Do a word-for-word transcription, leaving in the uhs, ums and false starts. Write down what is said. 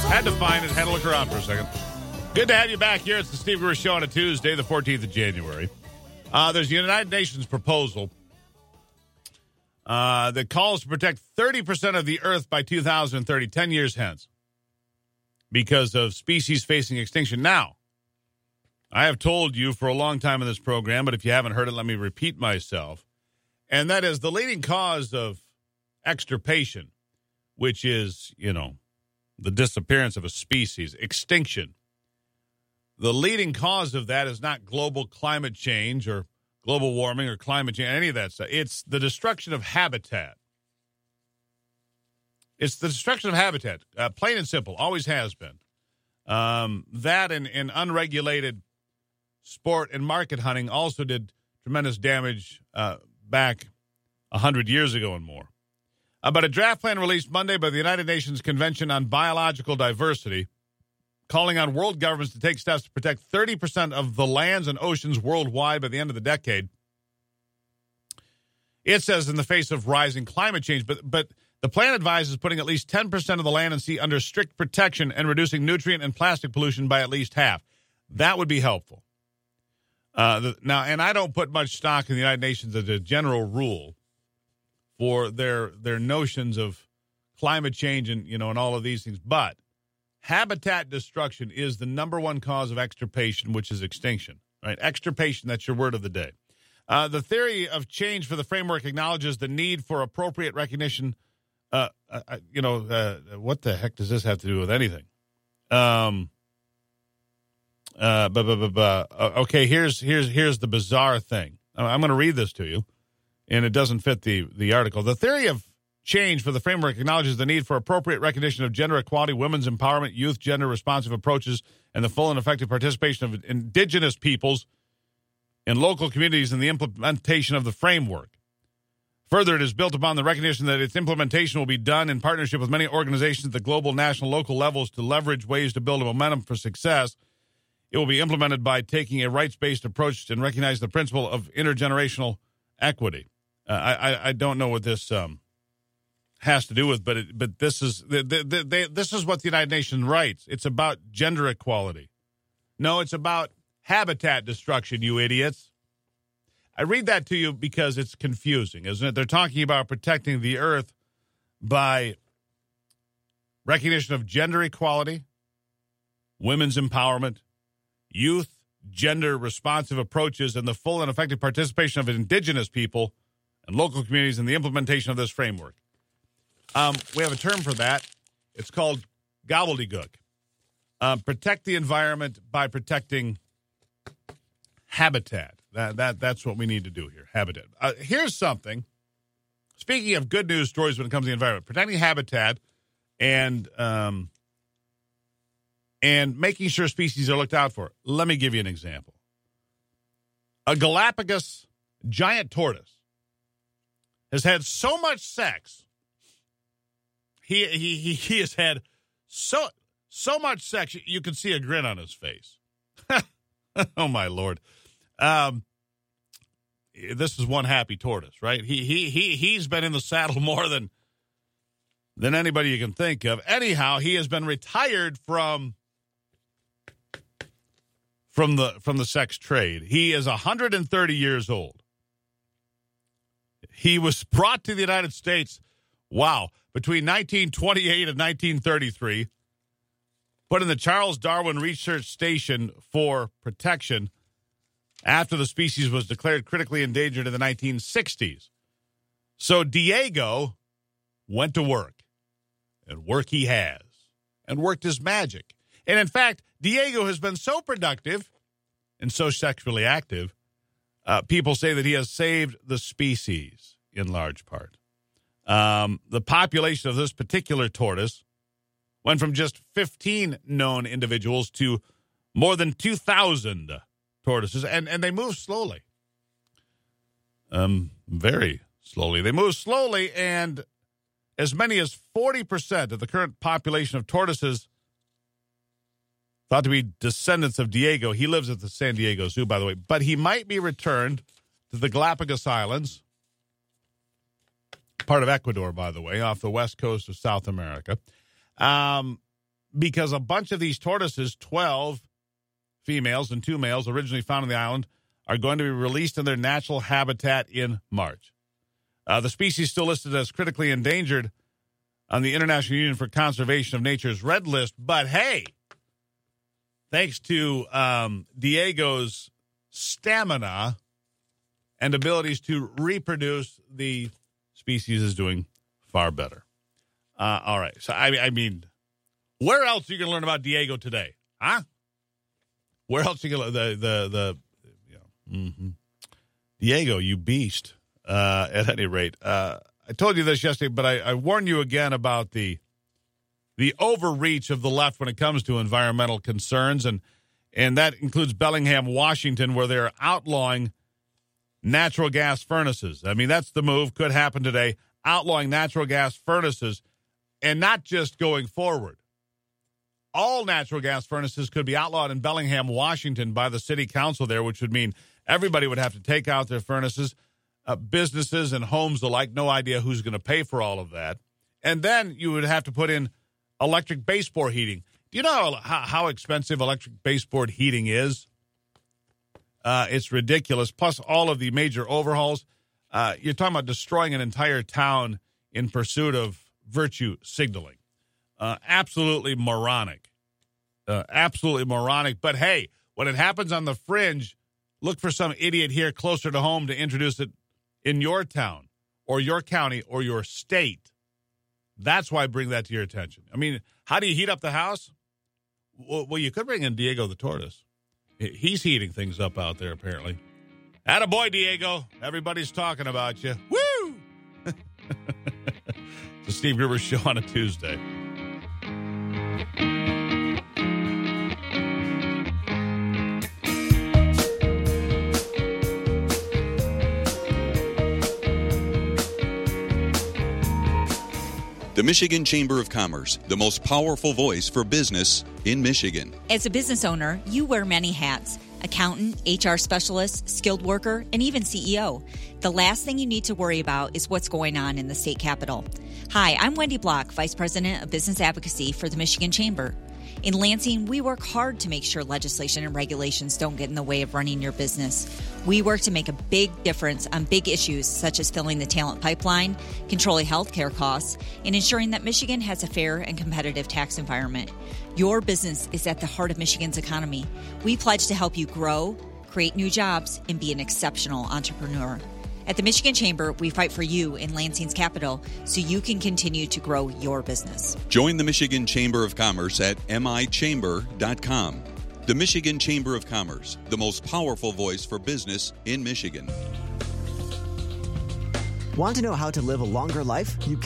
Had to find it. Had to look around for a second. Good to have you back here. It's the Steve Gruber Show on a Tuesday, the fourteenth of January. Uh, there's a United Nations proposal uh, that calls to protect thirty percent of the Earth by two thousand thirty, ten years hence, because of species facing extinction. Now, I have told you for a long time in this program, but if you haven't heard it, let me repeat myself. And that is the leading cause of extirpation, which is, you know, the disappearance of a species, extinction. The leading cause of that is not global climate change or global warming or climate change, any of that stuff. It's the destruction of habitat. It's the destruction of habitat, uh, plain and simple, always has been. Um, that and, and unregulated sport and market hunting also did tremendous damage uh, back one hundred years ago and more. Uh, but a draft plan released Monday by the United Nations Convention on Biological Diversity, calling on world governments to take steps to protect thirty percent of the lands and oceans worldwide by the end of the decade. It says in the face of rising climate change, but but the plan advises putting at least ten percent of the land and sea under strict protection and reducing nutrient and plastic pollution by at least half. That would be helpful. Uh, the, now, and I don't put much stock in the United Nations as a general rule for their their notions of climate change and, you know, and all of these things. But habitat destruction is the number one cause of extirpation, which is extinction, right? Extirpation, that's your word of the day. Uh, the theory of change for the framework acknowledges the need for appropriate recognition. Uh, uh, you know, uh, what the heck does this have to do with anything? Um, uh, bu- bu- bu- bu- okay, here's here's here's the bizarre thing. I'm going to read this to you, and it doesn't fit the, the article. The theory of change for the framework acknowledges the need for appropriate recognition of gender equality, women's empowerment, youth gender-responsive approaches, and the full and effective participation of indigenous peoples in local communities in the implementation of the framework. Further, it is built upon the recognition that its implementation will be done in partnership with many organizations at the global, national, local levels to leverage ways to build a momentum for success. It will be implemented by taking a rights-based approach and recognize the principle of intergenerational equity. Uh, I, I don't know what this um, has to do with, but it, but this is the, the, the, this is what the United Nations writes. It's about gender equality. No, it's about habitat destruction, you idiots. I read that to you because it's confusing, isn't it? They're talking about protecting the earth by recognition of gender equality, women's empowerment, youth gender-responsive approaches, and the full and effective participation of indigenous people and local communities in the implementation of this framework. Um, we have a term for that. It's called gobbledygook. Um, protect the environment by protecting habitat. That that that's what we need to do here. Habitat. Uh, here's something. Speaking of good news stories when it comes to the environment, protecting habitat and um, and making sure species are looked out for. Let me give you an example. A Galapagos giant tortoise has had so much sex. He he he, he has had so so much sex you can see a grin on his face. Oh my Lord. Um, this is one happy tortoise, right? He he he he's been in the saddle more than than anybody you can think of. Anyhow, he has been retired from from the from the sex trade. He is one hundred thirty years old. He was brought to the United States, wow, between nineteen twenty-eight and nineteen thirty-three, put in the Charles Darwin Research Station for protection after the species was declared critically endangered in the nineteen sixties. So Diego went to work, and work he has, and worked his magic. And in fact, Diego has been so productive and so sexually active, uh, people say that he has saved the species in large part. Um, the population of this particular tortoise went from just fifteen known individuals to more than two thousand tortoises, and, and they move slowly. Um, very slowly. They move slowly, and as many as forty percent of the current population of tortoises thought to be descendants of Diego. He lives at the San Diego Zoo, by the way, but he might be returned to the Galapagos Islands, part of Ecuador, by the way, off the west coast of South America. Um, because a bunch of these tortoises, twelve females and two males originally found on the island, are going to be released in their natural habitat in March. Uh, the species still listed as critically endangered on the International Union for Conservation of Nature's Red List. But hey, thanks to um, Diego's stamina and abilities to reproduce, the species is doing far better. Uh, all right. So, I, I mean, where else are you going to learn about Diego today? Huh? Where else are you going to the, the, the, you know, mm-hmm. Diego, you beast, uh, at any rate. Uh, I told you this yesterday, but I, I warned you again about the the overreach of the left when it comes to environmental concerns, and and that includes Bellingham, Washington, where they're outlawing natural gas furnaces. I mean, that's the move. Could happen today, outlawing natural gas furnaces, and not just going forward. All natural gas furnaces could be outlawed in Bellingham, Washington by the city council there, which would mean everybody would have to take out their furnaces, uh, businesses and homes alike. No idea who's going to pay for all of that. And then you would have to put in electric baseboard heating. Do you know how, how expensive electric baseboard heating is? Uh, it's ridiculous. Plus all of the major overhauls. Uh, you're talking about destroying an entire town in pursuit of virtue signaling. Uh, absolutely moronic. Uh, absolutely moronic. But hey, when it happens on the fringe, look for some idiot here closer to home to introduce it in your town or your county or your state. That's why I bring that to your attention. I mean, how do you heat up the house? Well, you could bring in Diego the tortoise. He's heating things up out there, apparently. Attaboy, Diego. Everybody's talking about you. Woo! It's the Steve Gruber Show on a Tuesday. The Michigan Chamber of Commerce, the most powerful voice for business in Michigan. As a business owner, you wear many hats: accountant, H R specialist, skilled worker, and even C E O. The last thing you need to worry about is what's going on in the state capitol. Hi, I'm Wendy Block, Vice President of Business Advocacy for the Michigan Chamber. In Lansing, we work hard to make sure legislation and regulations don't get in the way of running your business. We work to make a big difference on big issues such as filling the talent pipeline, controlling healthcare costs, and ensuring that Michigan has a fair and competitive tax environment. Your business is at the heart of Michigan's economy. We pledge to help you grow, create new jobs, and be an exceptional entrepreneur. At the Michigan Chamber, we fight for you in Lansing's capital so you can continue to grow your business. Join the Michigan Chamber of Commerce at m i chamber dot com. The Michigan Chamber of Commerce, the most powerful voice for business in Michigan. Want to know how to live a longer life? You can